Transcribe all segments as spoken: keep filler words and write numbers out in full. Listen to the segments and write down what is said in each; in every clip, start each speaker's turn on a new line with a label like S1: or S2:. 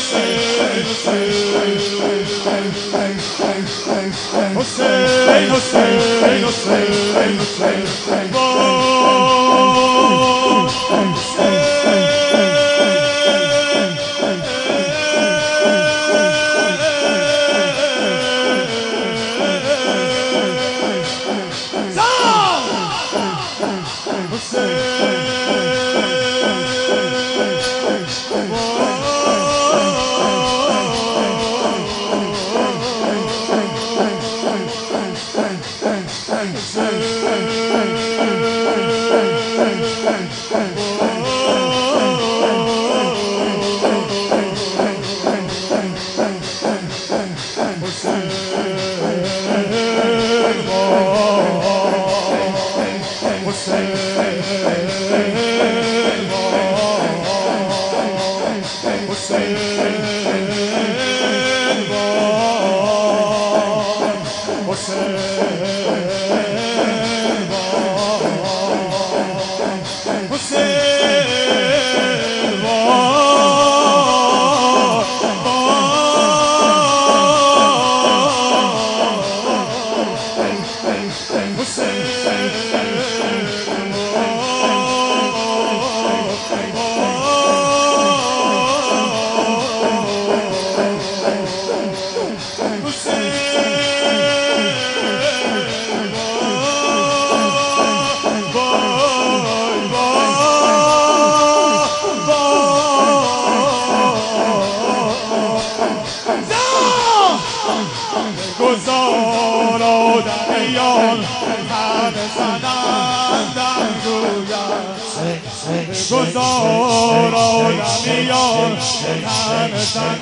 S1: گذار آدمیان همه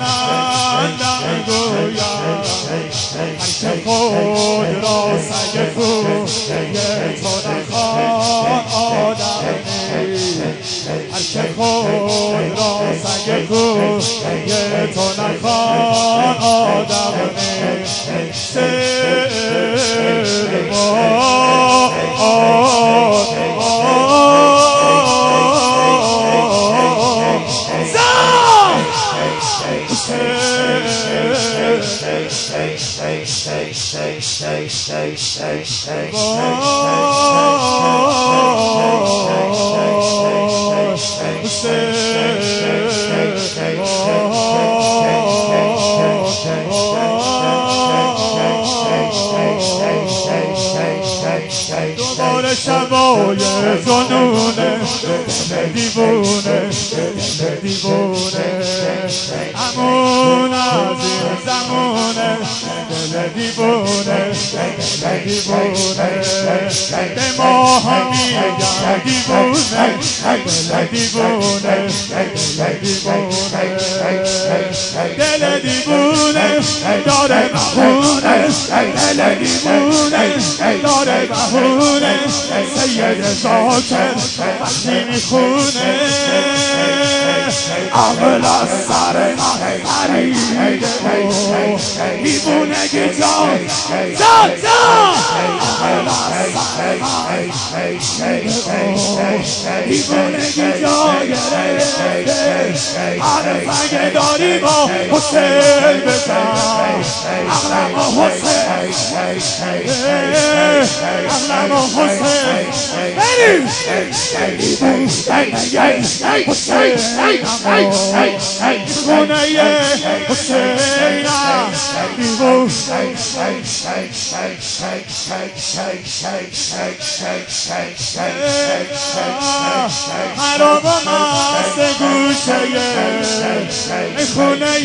S1: زنندن گوید هر که خود را سگ کوی تو نخوان آدم نیست هر که خود را سگ کوی تو نخوان آدم نیست سر ما دوباره شبای جنونه دیوونه دیوونه همون از این زمونه دل دیوونه دیوونه به ما هم میگن دیوونه دل دیوونه دل دیوونه داره بهونه دل دیوونه داره بهونه سید زاکر وقتی میخونه عقل از سر پریده دیوونگی جان زاد زاد عقل از سر دیوونگی جان گرفته عقل سنگ داری با حسین بزن عقل با حسین عقل با حسین بریم دیوونه حرام مست گوشه خونه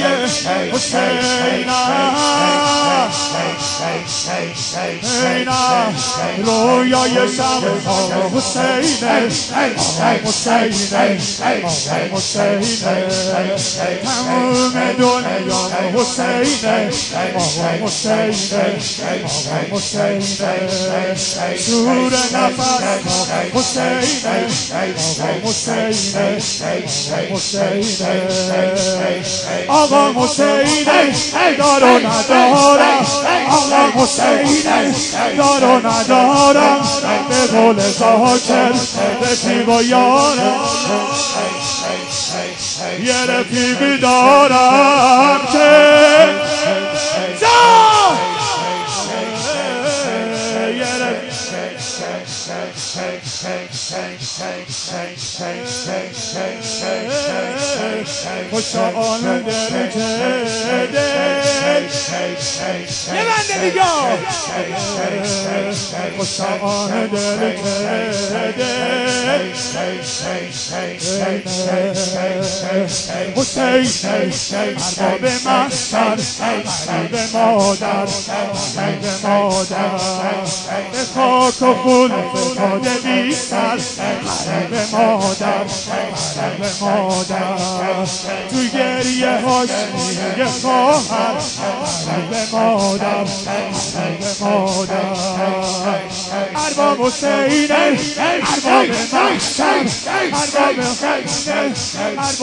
S1: حسینا رویای شب حسینه حسینه حسینه تموم دنیا حسینه حسینه حسینه سور نفس حسینه حسینه حسینه آقا حسینه دارو ندارم آقا حسینه دارو ندارم به قول زاکر رفیق و یارم
S2: یه رفیقی دارم که خوشا آن دل که دل یه بنده دیگه خوشا آن دل که دل حسین ارباب محشر به مادر به مادر به خاک و خون فتاده بی سر به مادر به مادر تو گریه هاش یه خواهر به مادر به مادر ارباب حسینه ارباب محشر ارباب حسینه